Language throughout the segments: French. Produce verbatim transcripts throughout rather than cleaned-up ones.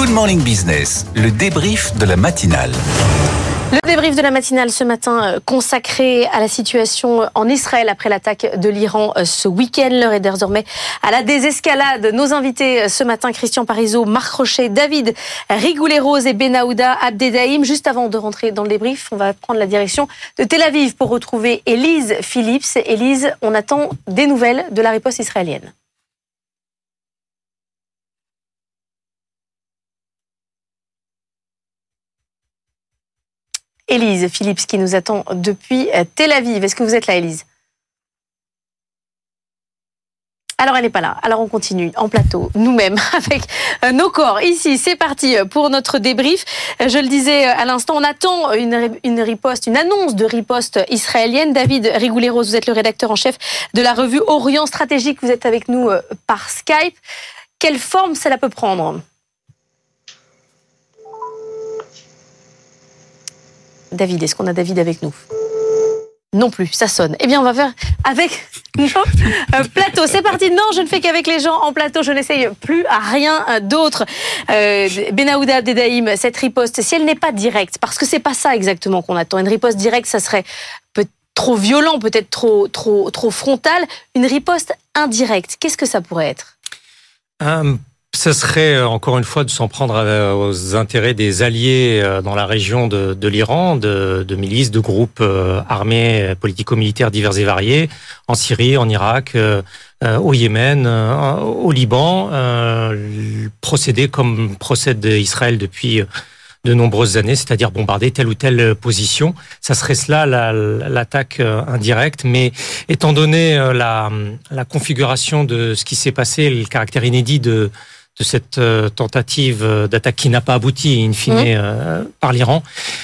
Good Morning Business, le débrief de la matinale. Le débrief de la matinale ce matin consacré à la situation en Israël après l'attaque de l'Iran ce week-end. L'heure est désormais à la désescalade. Nos invités ce matin, Christian Parizeau, Marc Rochet, David Rigoulet-Rose et Benaouda Abdedaïm. Juste avant de rentrer dans le débrief, on va prendre la direction de Tel Aviv pour retrouver Élise Phillips. Élise, on attend des nouvelles de la riposte israélienne. Élise Phillips qui nous attend depuis Tel Aviv. Est-ce que vous êtes là, Élise ? Alors, elle n'est pas là. Alors, on continue en plateau, nous-mêmes, avec nos corps. Ici, c'est parti pour notre débrief. Je le disais à l'instant, on attend une, une riposte, une annonce de riposte israélienne. David Rigoulet-Rose, vous êtes le rédacteur en chef de la revue Orient Stratégique. Vous êtes avec nous par Skype. Quelle forme cela peut prendre ? David, est-ce qu'on a David avec nous ? Non plus, ça sonne. Eh bien, on va faire avec nos euh, plateaux. C'est parti. Non, je ne fais qu'avec les gens en plateau. Je n'essaye plus à rien d'autre. Euh, Benaouda Abdedaïm, cette riposte, si elle n'est pas directe, parce que c'est pas ça exactement qu'on attend. Une riposte directe, ça serait peut-être trop violent, peut-être trop, trop, trop frontal. Une riposte indirecte, qu'est-ce que ça pourrait être ? um... Ce serait, encore une fois, de s'en prendre aux intérêts des alliés dans la région de, de l'Iran, de, de milices, de groupes armés, politico-militaires divers et variés, en Syrie, en Irak, euh, au Yémen, euh, au Liban, euh, procéder comme procède Israël depuis de nombreuses années, c'est-à-dire bombarder telle ou telle position. Ça serait cela la, l'attaque indirecte, mais étant donné la, la configuration de ce qui s'est passé, le caractère inédit de de cette tentative d'attaque qui n'a pas abouti, in fine, mmh. euh, par l'Iran.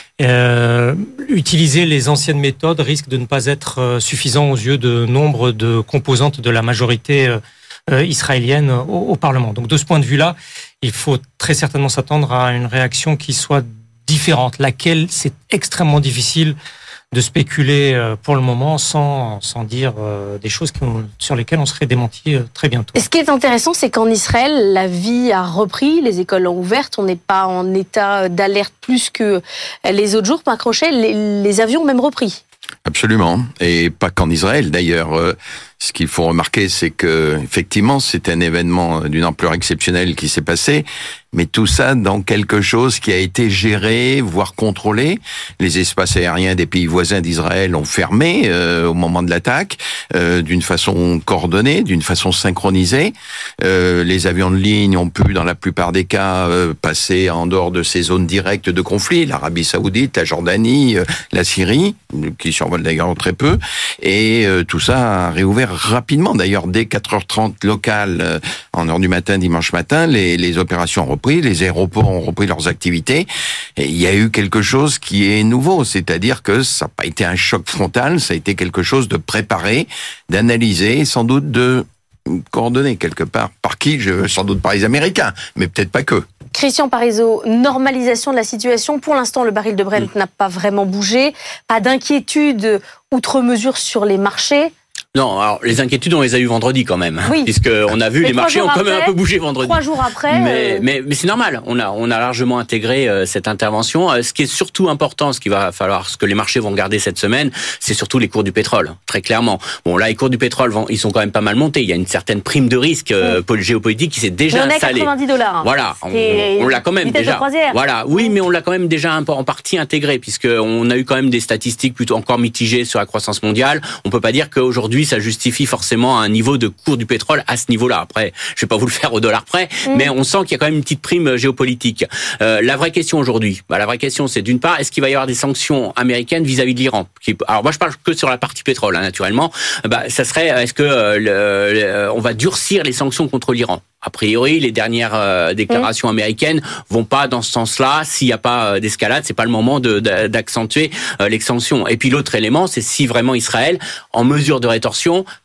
Euh, utiliser les anciennes méthodes risque de ne pas être suffisant aux yeux de nombre de composantes de la majorité euh, israélienne au, au Parlement. Donc de ce point de vue-là, il faut très certainement s'attendre à une réaction qui soit différente, laquelle c'est extrêmement difficile de spéculer pour le moment sans, sans dire des choses sur lesquelles on serait démenti très bientôt. Et ce qui est intéressant, c'est qu'en Israël, la vie a repris, les écoles ont ouvert, on n'est pas en état d'alerte plus que les autres jours. Marc Rochet, les, les avions ont même repris. Absolument, et pas qu'en Israël d'ailleurs. Ce qu'il faut remarquer, c'est que effectivement, c'est un événement d'une ampleur exceptionnelle qui s'est passé, mais tout ça dans quelque chose qui a été géré, voire contrôlé. Les espaces aériens des pays voisins d'Israël ont fermé euh, au moment de l'attaque, euh, d'une façon coordonnée, d'une façon synchronisée. Euh, les avions de ligne ont pu, dans la plupart des cas, euh, passer en dehors de ces zones directes de conflit, l'Arabie Saoudite, la Jordanie, euh, la Syrie, qui survolent d'ailleurs très peu, et euh, tout ça a réouvert rapidement. D'ailleurs, dès quatre heures trente locales, euh, en heure du matin, dimanche matin, les, les opérations ont repris, les aéroports ont repris leurs activités, et il y a eu quelque chose qui est nouveau, c'est-à-dire que ça n'a pas été un choc frontal, ça a été quelque chose de préparé, d'analysé, sans doute de coordonné quelque part. Par qui? Je, sans doute par les Américains, mais peut-être pas que. Christian Parizeau, normalisation de la situation. Pour l'instant, le baril de Brent mmh. n'a pas vraiment bougé. Pas d'inquiétude outre mesure sur les marchés. Non, alors les inquiétudes, on les a eues vendredi quand même, oui. puisque on a vu mais les marchés ont quand après, même un peu bougé vendredi. Trois jours après, mais euh... mais mais c'est normal. On a on a largement intégré euh, cette intervention. Euh, ce qui est surtout important, ce qu'il va falloir, ce que les marchés vont regarder cette semaine, c'est surtout les cours du pétrole, très clairement. Bon, là, les cours du pétrole vont, ils sont quand même pas mal montés. Il y a une certaine prime de risque euh, oui. géopolitique qui s'est déjà on installée. On est à quatre-vingt-dix dollars. Voilà, on, on l'a quand même déjà. Voilà, oui, mais on l'a quand même déjà en partie intégré, puisque on a eu quand même des statistiques plutôt encore mitigées sur la croissance mondiale. On peut pas dire qu'aujourd'hui ça justifie forcément forcément un niveau de cours du pétrole à ce niveau-là. Après, je vais pas vous le faire au dollar près, mmh. mais on sent qu'il y a quand même une petite prime géopolitique. Euh, la vraie question aujourd'hui, bah, la vraie question, c'est d'une part, est-ce qu'il va y avoir des sanctions américaines vis-à-vis de l'Iran? Qui, alors moi, je parle que sur la partie pétrole, hein, naturellement. Bah, ça serait, est-ce que euh, le, le, on va durcir les sanctions contre l'Iran? A priori, les dernières euh, déclarations mmh. américaines vont pas dans ce sens-là. S'il n'y a pas euh, d'escalade, c'est pas le moment de, de, d'accentuer euh, l'extension. Et puis l'autre élément, c'est si vraiment Israël, en mesure de rétorsion,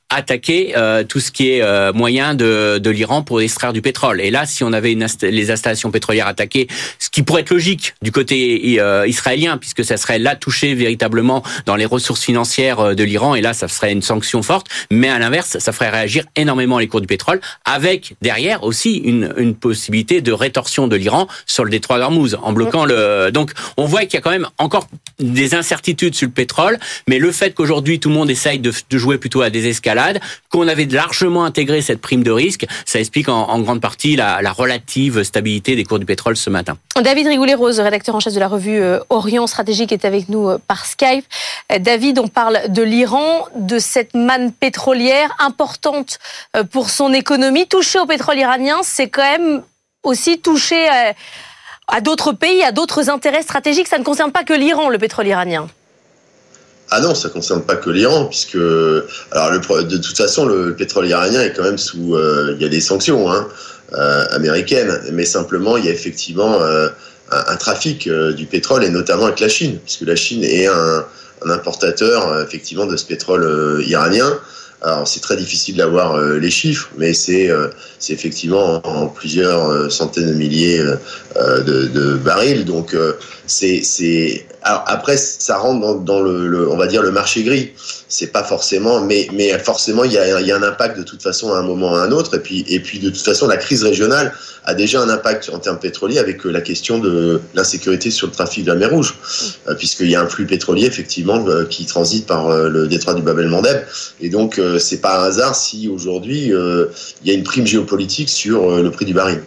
attaquer euh, tout ce qui est euh, moyen de, de l'Iran pour extraire du pétrole. Et là, si on avait une insta- les installations pétrolières attaquées, ce qui pourrait être logique du côté euh, israélien, puisque ça serait là touché véritablement dans les ressources financières de l'Iran, et là, ça serait une sanction forte. Mais à l'inverse, ça ferait réagir énormément les cours du pétrole, avec derrière aussi une, une possibilité de rétorsion de l'Iran sur le détroit d'Ormuz, en bloquant le. Donc, on voit qu'il y a quand même encore des incertitudes sur le pétrole, mais le fait qu'aujourd'hui tout le monde essaye de, de jouer plutôt à des escalades, qu'on avait largement intégré cette prime de risque, ça explique en, en grande partie la, la relative stabilité des cours du pétrole ce matin. David Rigoulet-Rose, rédacteur en chef de la revue euh, Orient Stratégique, est avec nous euh, par Skype. Euh, David, on parle de l'Iran, de cette manne pétrolière importante euh, pour son économie. Toucher au pétrole iranien, c'est quand même aussi toucher euh, à d'autres pays, à d'autres intérêts stratégiques. Ça ne concerne pas que l'Iran, le pétrole iranien. Ah non, ça ne concerne pas que l'Iran, puisque alors le, de toute façon, le pétrole iranien est quand même sous... Euh, il y a des sanctions hein, euh, américaines, mais simplement, il y a effectivement euh, un, un trafic euh, du pétrole, et notamment avec la Chine, puisque la Chine est un, un importateur, euh, effectivement, de ce pétrole euh, iranien. Alors, c'est très difficile d'avoir euh, les chiffres, mais c'est, euh, c'est effectivement en, en plusieurs euh, centaines de milliers euh, de, de barils. Donc, euh, c'est, c'est. Alors après, ça rentre dans, dans le, le, on va dire le marché gris. C'est pas forcément, mais, mais forcément, il y a, il y a un impact de toute façon à un moment ou à un autre. Et puis, et puis de toute façon, la crise régionale a déjà un impact en termes pétroliers avec la question de l'insécurité sur le trafic de la mer Rouge, euh, puisqu'il y a un flux pétrolier effectivement euh, qui transite par euh, le détroit du Bab el-Mandeb. Et donc, euh, c'est pas un hasard si aujourd'hui euh, il y a une prime géopolitique sur euh, le prix du baril.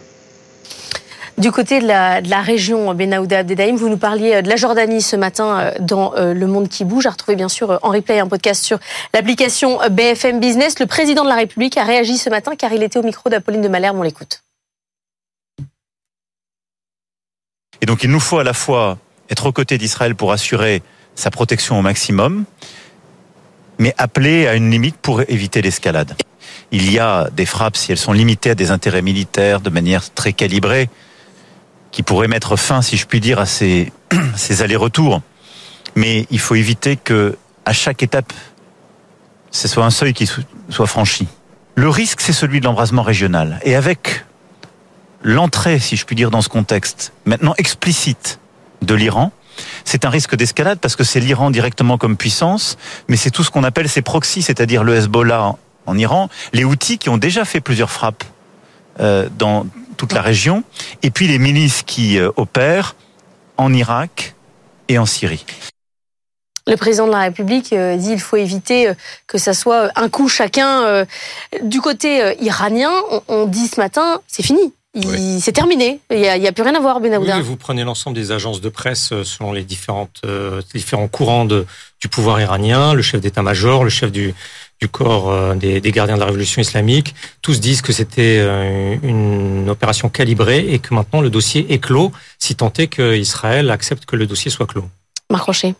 Du côté de la, de la région, Benaouda Abdeldaïm, vous nous parliez de la Jordanie ce matin dans Le Monde qui bouge. À retrouver bien sûr en replay un podcast sur l'application B F M Business. Le président de la République a réagi ce matin car il était au micro d'Apolline de Malherbe. On l'écoute. Et donc il nous faut à la fois être aux côtés d'Israël pour assurer sa protection au maximum, mais appeler à une limite pour éviter l'escalade. Il y a des frappes, si elles sont limitées à des intérêts militaires de manière très calibrée, qui pourraient mettre fin, si je puis dire, à ces, ces allers-retours. Mais il faut éviter que, à chaque étape, ce soit un seuil qui soit franchi. Le risque, c'est celui de l'embrasement régional. Et avec l'entrée, si je puis dire, dans ce contexte, maintenant explicite, de l'Iran, c'est un risque d'escalade parce que c'est l'Iran directement comme puissance, mais c'est tout ce qu'on appelle ses proxys, c'est-à-dire le Hezbollah en Iran, les Houthis qui ont déjà fait plusieurs frappes euh, dans toute la région, et puis les milices qui euh, opèrent en Irak et en Syrie. Le président de la République euh, dit qu'il faut éviter euh, que ça soit un coup chacun. Euh, du côté euh, iranien, on, on dit ce matin, c'est fini. Il, oui. C'est terminé, il n'y a, a plus rien à voir, Benaouda. Oui, vous prenez l'ensemble des agences de presse selon les différentes, euh, différents courants de, du pouvoir iranien, le chef d'état-major, le chef du, du corps euh, des, des gardiens de la révolution islamique. Tous disent que c'était euh, une opération calibrée et que maintenant le dossier est clos, si tant est qu'Israël accepte que le dossier soit clos. Marc Rocher.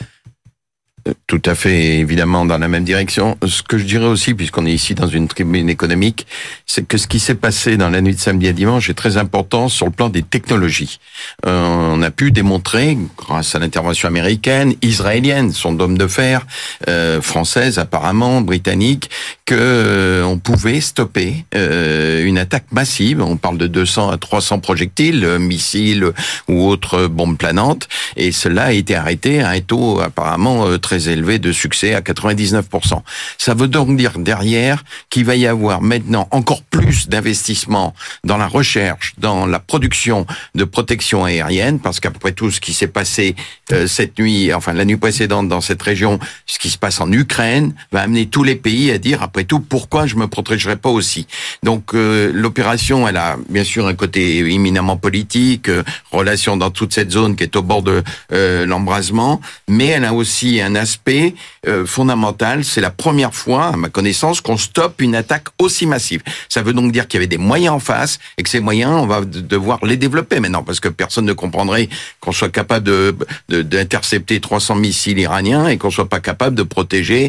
Tout à fait, évidemment, dans la même direction. Ce que je dirais aussi, puisqu'on est ici dans une tribune économique, c'est que ce qui s'est passé dans la nuit de samedi à dimanche est très important sur le plan des technologies. Euh, on a pu démontrer, grâce à l'intervention américaine, israélienne, son dôme de fer, euh, française apparemment, britannique, que euh, on pouvait stopper euh, une attaque massive. On parle de deux cents à trois cents projectiles, euh, missiles ou autres bombes planantes, et cela a été arrêté à un taux apparemment euh, très élevé de succès à quatre-vingt-dix-neuf pour cent. Ça veut donc dire derrière qu'il va y avoir maintenant encore plus d'investissements dans la recherche, dans la production de protection aérienne, parce qu'après tout ce qui s'est passé euh, cette nuit, enfin la nuit précédente dans cette région, ce qui se passe en Ukraine, va amener tous les pays à dire après tout pourquoi je me protégerai pas aussi. Donc euh, l'opération, elle a bien sûr un côté éminemment politique, euh, relation dans toute cette zone qui est au bord de euh, l'embrasement, mais elle a aussi un aspect euh, fondamental. C'est la première fois, à ma connaissance, qu'on stoppe une attaque aussi massive. Ça veut donc dire qu'il y avait des moyens en face et que ces moyens, on va devoir les développer maintenant, parce que personne ne comprendrait qu'on soit capable de, de d'intercepter trois cents missiles iraniens et qu'on soit pas capable de protéger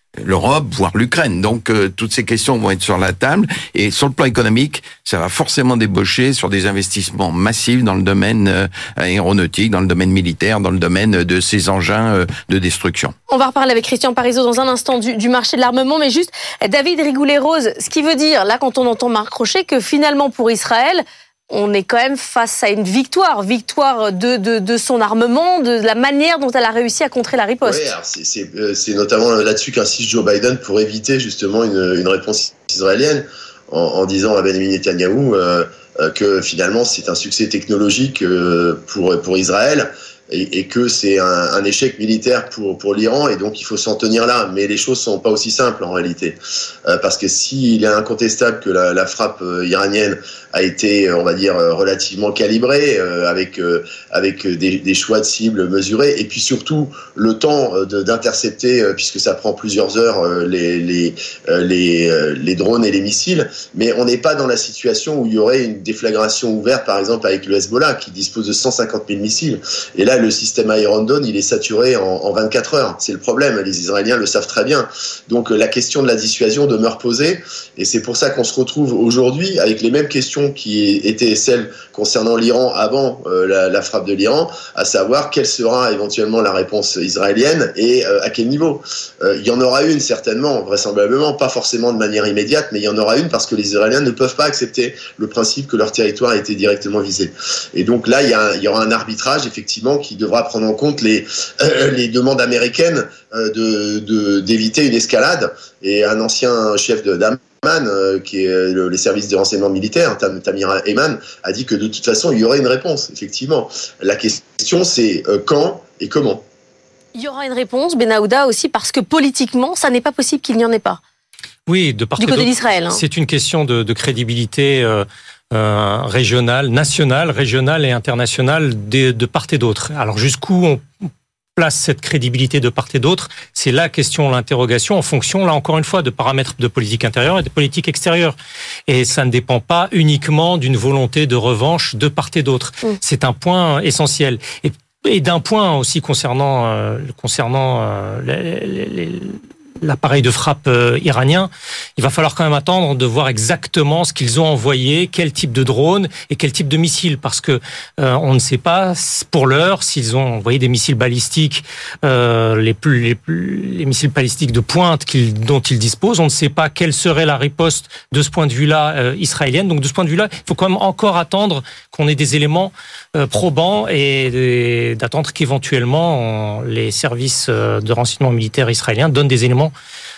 l'Europe, voire l'Ukraine. Donc euh, toutes ces questions vont être sur la table. Et sur le plan économique, ça va forcément débaucher sur des investissements massifs dans le domaine euh, aéronautique, dans le domaine militaire, dans le domaine de ces engins euh, de destruction. On va reparler avec Christian Parizeau dans un instant du, du marché de l'armement, mais juste David Rigoulet-Rose, ce qui veut dire, là quand on entend Marc Rochet, que finalement pour Israël, on est quand même face à une victoire, victoire de, de, de son armement, de la manière dont elle a réussi à contrer la riposte. Oui, alors c'est, c'est, c'est notamment là-dessus qu'insiste Joe Biden pour éviter justement une, une réponse israélienne en, en disant à Benjamin Netanyahou euh, que finalement c'est un succès technologique euh, pour, pour Israël. Et, et que c'est un, un échec militaire pour pour l'Iran, et donc il faut s'en tenir là. Mais les choses sont pas aussi simples en réalité, euh, parce que s'il est incontestable que la, la frappe euh, iranienne a été, on va dire, relativement calibrée, euh, avec euh, avec des, des choix de cibles mesurés, et puis surtout le temps de, d'intercepter, euh, puisque ça prend plusieurs heures, euh, les les euh, les euh, les drones et les missiles. Mais on n'est pas dans la situation où il y aurait une déflagration ouverte, par exemple avec le Hezbollah, qui dispose de cent cinquante mille missiles. Et là, le système Iron Dome, il est saturé en, en vingt-quatre heures. C'est le problème. Les Israéliens le savent très bien. Donc, la question de la dissuasion demeure posée. Et c'est pour ça qu'on se retrouve aujourd'hui avec les mêmes questions qui étaient celles concernant l'Iran avant euh, la, la frappe de l'Iran, à savoir quelle sera éventuellement la réponse israélienne et euh, à quel niveau. Euh, il y en aura une certainement, vraisemblablement, pas forcément de manière immédiate, mais il y en aura une parce que les Israéliens ne peuvent pas accepter le principe que leur territoire a été directement visé. Et donc là, il y, a un, il y aura un arbitrage, effectivement, qui devra prendre en compte les, euh, les demandes américaines euh, de, de, d'éviter une escalade. Et un ancien chef de d'Amman, euh, qui est le, les services de renseignement militaire, Tam, Tamir Heyman, a dit que de toute façon, il y aurait une réponse, effectivement. La question, c'est euh, quand et comment. Il y aura une réponse, Benahouda, aussi parce que politiquement, ça n'est pas possible qu'il n'y en ait pas. Oui, de part du côté d'Israël. Hein. C'est une question de, de crédibilité euh, euh, régionale, nationale, régionale et internationale de, de part et d'autre. Alors jusqu'où on place cette crédibilité de part et d'autre, c'est la question, l'interrogation, en fonction, là encore une fois, de paramètres de politique intérieure et de politique extérieure. Et ça ne dépend pas uniquement d'une volonté de revanche de part et d'autre. Mmh. C'est un point essentiel. Et, et d'un point aussi concernant, euh, concernant euh, les, les, les l'appareil de frappe euh, iranien, il va falloir quand même attendre de voir exactement ce qu'ils ont envoyé, quel type de drone et quel type de missile, parce que euh, on ne sait pas pour l'heure s'ils ont envoyé des missiles balistiques, euh, les plus les plus les missiles balistiques de pointe qu'ils, dont ils disposent. On ne sait pas quelle serait la riposte de ce point de vue-là euh, israélienne. Donc de ce point de vue-là, il faut quand même encore attendre qu'on ait des éléments euh, probants et, et d'attendre qu'éventuellement on, les services de renseignement militaire israéliens donnent des éléments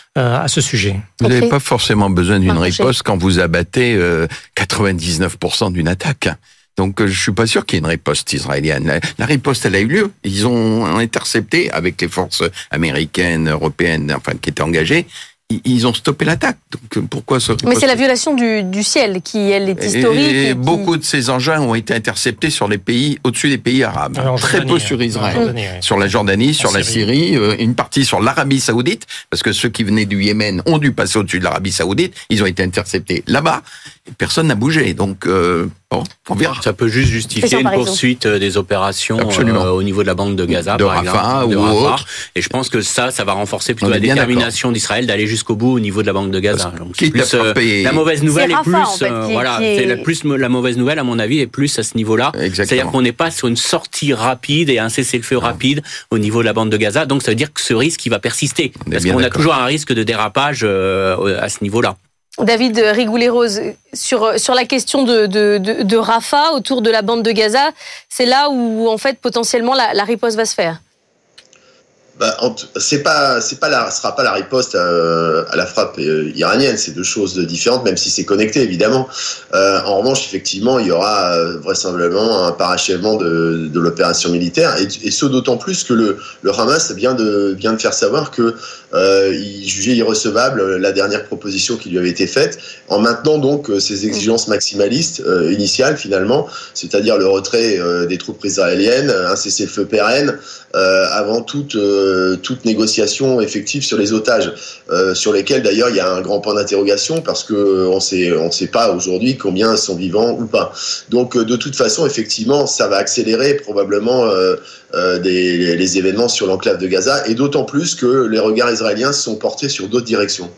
à ce sujet. Vous n'avez pas forcément besoin d'une riposte quand vous abattez euh, quatre-vingt-dix-neuf pour cent d'une attaque. Donc, euh, je suis pas sûr qu'il y ait une riposte israélienne. La, la riposte, elle a eu lieu. Ils ont intercepté avec les forces américaines, européennes, enfin, qui étaient engagées. Ils ont stoppé l'attaque. Donc pourquoi ça? Mais c'est la violation du, du ciel qui, elle, est historique. Et, et qui... beaucoup de ces engins ont été interceptés sur les pays, au-dessus des pays arabes. Alors, Très Jordanie, peu sur Israël. Jordanie, oui. Sur la Jordanie, sur la, la Syrie, Syrie une partie sur l'Arabie Saoudite, parce que ceux qui venaient du Yémen ont dû passer au-dessus de l'Arabie Saoudite. Ils ont été interceptés là-bas. Et personne n'a bougé. Donc, euh, bon, on verra. Ça peut juste justifier une poursuite des opérations euh, au niveau de la bande de Gaza, de par Rafah, exemple, de ou Rafah. Autre. Et je pense que ça, ça va renforcer plutôt on la détermination d'Israël d'aller jusqu'au bout au niveau de la bande de Gaza. Donc, c'est plus, euh, la mauvaise nouvelle est, Rafah, plus, en fait, euh, qui, voilà, qui est... c'est la plus la mauvaise nouvelle à mon avis est plus à ce niveau-là. Exactement. C'est-à-dire qu'on n'est pas sur une sortie rapide et un cessez-le-feu non. rapide au niveau de la bande de Gaza. Donc ça veut dire que ce risque il va persister parce qu'on d'accord. a toujours un risque de dérapage euh, à ce niveau-là. David Rigoulet-Rose, sur, sur la question de, de, de, de Rafah, autour de la bande de Gaza, c'est là où, en fait, potentiellement, la, la riposte va se faire. Bah, c'est pas, c'est pas la, sera pas la riposte à, à la frappe iranienne. C'est deux choses différentes, même si c'est connecté évidemment. Euh, en revanche, effectivement, il y aura vraisemblablement un parachèvement de, de l'opération militaire, et, et ce d'autant plus que le, le Hamas vient de, vient de faire savoir que euh, il jugeait irrecevable la dernière proposition qui lui avait été faite, en maintenant donc ses exigences maximalistes euh, initiales finalement, c'est-à-dire le retrait euh, des troupes israéliennes, un cessez-le-feu pérenne, euh, avant toute euh, euh, toute négociation effective sur les otages, euh, sur lesquels d'ailleurs il y a un grand point d'interrogation parce que on sait, on sait pas aujourd'hui combien sont vivants ou pas. Donc de toute façon, effectivement, ça va accélérer probablement euh, euh, des, les, les événements sur l'enclave de Gaza, et d'autant plus que les regards israéliens sont portés sur d'autres directions.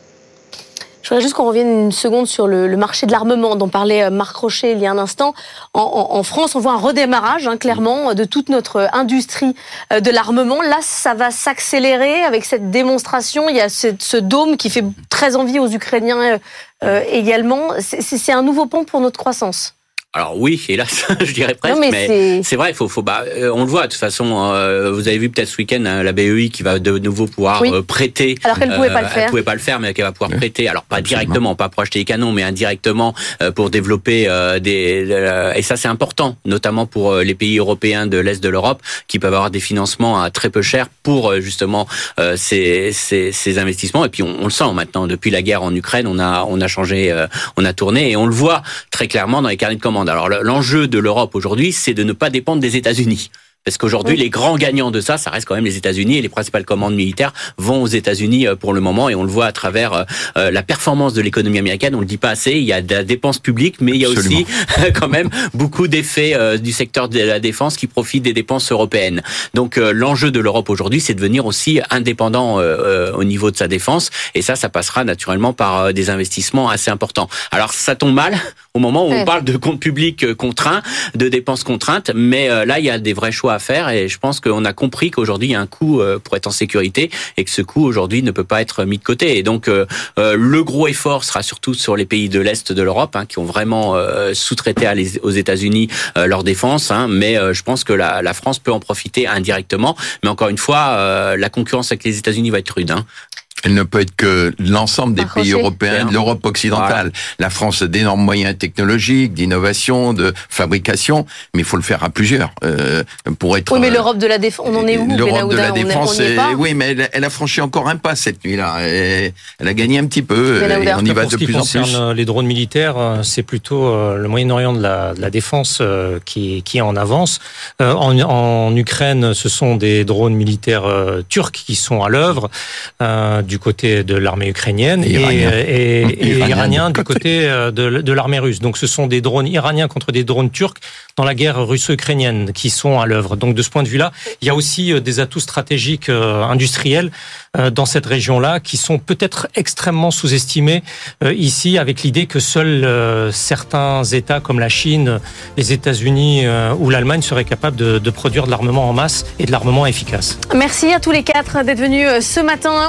Je voudrais juste qu'on revienne une seconde sur le, le marché de l'armement dont parlait Marc Rochet il y a un instant. En, en, en France, on voit un redémarrage, hein, clairement, de toute notre industrie de l'armement. Là, ça va s'accélérer avec cette démonstration. Il y a ce, ce dôme qui fait très envie aux Ukrainiens euh, également. C'est, c'est un nouveau pont pour notre croissance. Alors oui, hélas, je dirais presque, non, mais, mais c'est... c'est vrai, il faut, faut, bah, on le voit de toute façon. Euh, vous avez vu peut-être ce week-end hein, la B E I qui va de nouveau pouvoir oui. euh, prêter. Alors qu'elle ne pouvait euh, pas le faire. Elle pouvait pas le faire, mais qu'elle va pouvoir oui. prêter. Alors pas Absolument. directement, pas pour acheter des canons, mais indirectement euh, pour développer euh, des. Euh, et ça, c'est important, notamment pour euh, les pays européens de l'est de l'Europe qui peuvent avoir des financements à très peu cher pour euh, justement euh, ces, ces, ces investissements. Et puis on, on le sent maintenant depuis la guerre en Ukraine, on a on a changé, euh, on a tourné et on le voit très clairement dans les carnets de commandes. Alors l'enjeu de l'Europe aujourd'hui, c'est de ne pas dépendre des États-Unis. Parce qu'aujourd'hui, oui. les grands gagnants de ça, ça reste quand même les États-Unis, et les principales commandes militaires vont aux États-Unis pour le moment, et on le voit à travers euh, la performance de l'économie américaine. On le dit pas assez. Il y a de la dépense publique, mais il y a Absolument. aussi quand même beaucoup d'effets euh, du secteur de la défense qui profitent des dépenses européennes. Donc euh, l'enjeu de l'Europe aujourd'hui, c'est de devenir aussi indépendant euh, euh, au niveau de sa défense, et ça, ça passera naturellement par euh, des investissements assez importants. Alors ça tombe mal au moment où ouais. on parle de comptes publics contraints, de dépenses contraintes, mais euh, là, il y a des vrais choix à faire, et je pense qu'on a compris qu'aujourd'hui il y a un coût pour être en sécurité et que ce coût aujourd'hui ne peut pas être mis de côté. Et donc euh, le gros effort sera surtout sur les pays de l'Est de l'Europe hein, qui ont vraiment euh, sous-traité à les, aux États-Unis euh, leur défense, hein, mais euh, je pense que la, la France peut en profiter indirectement. Mais encore une fois, euh, la concurrence avec les États-Unis va être rude. Hein. Elle ne peut être que l'ensemble des pays européens, de l'Europe occidentale. Voilà. La France a d'énormes moyens technologiques, d'innovation, de fabrication, mais il faut le faire à plusieurs euh, pour être. Oui, mais l'Europe de la défense, on en est où? L'Europe de la défense, est, est, oui, mais elle, elle a franchi encore un pas cette nuit-là. Elle, elle a gagné un petit peu. Et on y va de plus en plus. Pour ce qui concerne les drones militaires, c'est plutôt le Moyen-Orient de la, de la défense qui, qui est en avance. En, en Ukraine, ce sont des drones militaires turcs qui sont à l'œuvre. Euh, du côté de l'armée ukrainienne et, et, et, et, et iranien du côté de, de l'armée russe. Donc ce sont des drones iraniens contre des drones turcs dans la guerre russo-ukrainienne qui sont à l'œuvre. Donc de ce point de vue-là, il y a aussi des atouts stratégiques euh, industriels euh, dans cette région-là qui sont peut-être extrêmement sous-estimés euh, ici, avec l'idée que seuls euh, certains États comme la Chine, les États-Unis euh, ou l'Allemagne seraient capables de, de produire de l'armement en masse et de l'armement efficace. Merci à tous les quatre d'être venus ce matin.